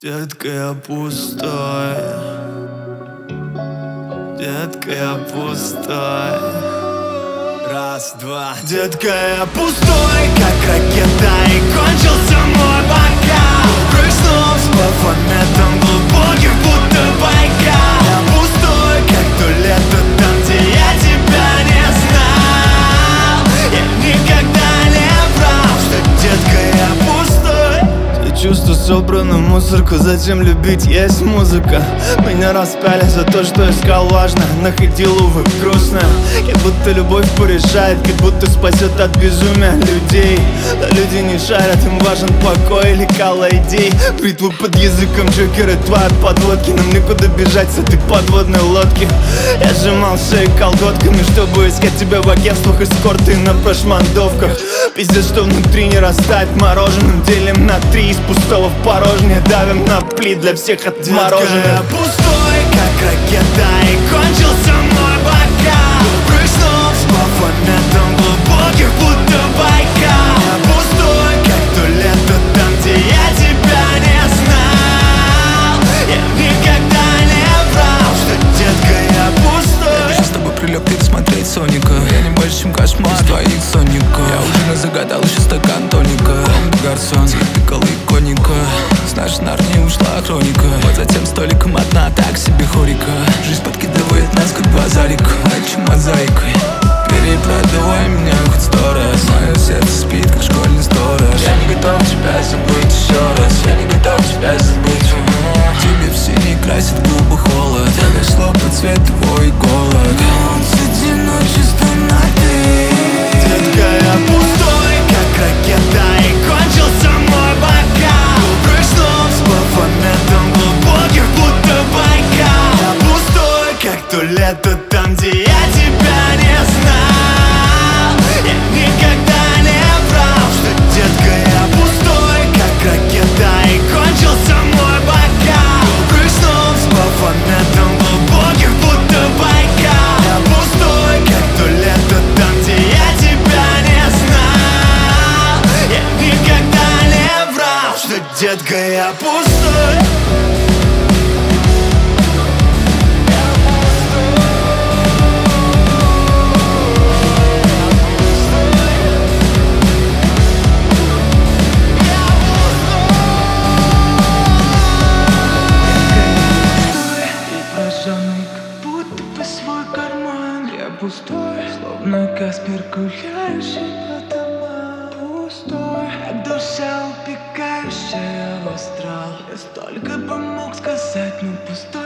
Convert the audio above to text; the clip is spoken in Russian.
Детка, я пустой. Детка, я пустой. Раз, два. Детка, я пустой, как ракета, и кончился мой бокал. Прыснув с плафонетом глубоких, будто байкал. Я пустой, как то лето там, где я тебя не знал. Я никогда не врал, что, детка, я пустой. Все чувства собраны в мусорку, зачем любить, есть музыка. Меня распяли за то, что искал важно, находил, увы, грустно. Как будто любовь порешает, как будто спасет от безумия людей. Но люди не шарят, им важен покой или кала идей. Бритву под языком, джокеры твои подводки. Нам некуда бежать с этой подводной лодки. Я сжимал шею колготками, чтобы искать тебя в агентствах, эскорты и на прошмандовках. Пиздец, что внутри не растает мороженым. Делим на три, из пустого в порожнее давим на плит, для всех отмороженных. Я пустой, как ракета, и кончился мой бокал. Прыснув с плафонетом глубоких, будто байкал. Я пустой, как то лето там, где я тебя не знал. Я никогда не врал, что, детка, я пустой. Я даже с тобой прилег пересмотреть Соника. Я не больше, чем кошмар из твоих сонников. Я уже загадал еще стакан тоника. Гарсон, пикал и коника. С нашей нарнии ушла хроника. Вот за тем столиком одна, так себе хорика. Жизнь подкидывает нас, как базарик, ночью мозаикой. Перепродавай меня хоть 100 раз. Мое сердце спит, как школьный сторож. Я не готов тебя забыть еще раз. Я не готов тебя забыть. Тебе в синий красит губы холод. Дошло под цвет твой голод. Он среди ночи темноты. Детка, я пустой, как ракета, и кончился мой бокал. Прыснув с плафонетом глубоких, будто байкал. Я пустой, как то лето там, где я тебя не знал. Я никогда не врал, что, детка, я пустой, как ракета, и кончился мой бокал. Прыснув с плафонетом глубоких, будто байкал. Я пустой, как то лето там, где я тебя не знал. Я никогда не врал, что, детка, я пустой. Пустой, словно Каспер, гуляющий по домам. Пустой, как душа, упекающая в астрал. Я столько бы мог сказать, но пустой.